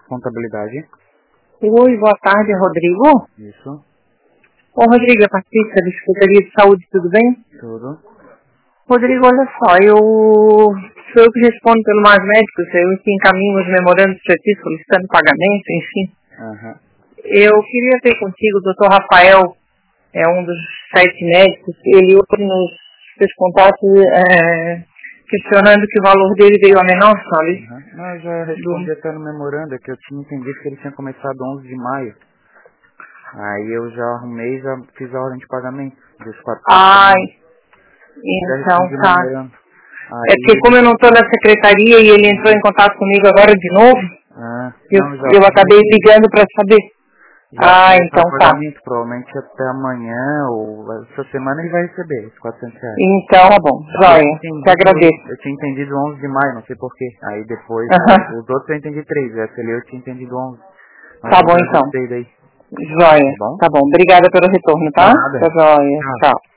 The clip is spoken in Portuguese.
Contabilidade. Oi, boa tarde, Rodrigo. Isso. Ô, Rodrigo, é Patrícia da Secretaria de Saúde, tudo bem? Tudo. Rodrigo, olha só, sou eu que respondo pelo Mais Médicos, eu que encaminho os memorandos para ti, solicitando pagamento, enfim. Aham. Eu queria ver contigo, o doutor Rafael, é um dos 7 médicos, ele hoje nos fez contato questionando que o valor dele veio a menor, sabe? Não, eu já respondi até no memorando, que eu tinha entendido que ele tinha começado 11 de maio. Aí eu já arrumei, já fiz a ordem de pagamento dos 400. Ai, Já então respondi no tá. memorando. Aí... É porque como eu não estou na secretaria e ele entrou em contato comigo agora de novo, eu acabei ligando para saber. Então tá. Provavelmente até amanhã ou essa semana ele vai receber os 400 reais. Então tá bom, joia, te agradeço. Eu tinha entendido 11 de maio, não sei porquê. Aí depois, os outros eu entendi 3, essa ali eu tinha entendido 11. Mas tá bom então. Joia, tá bom. Obrigada pelo retorno, tá? Tá joia, tchau.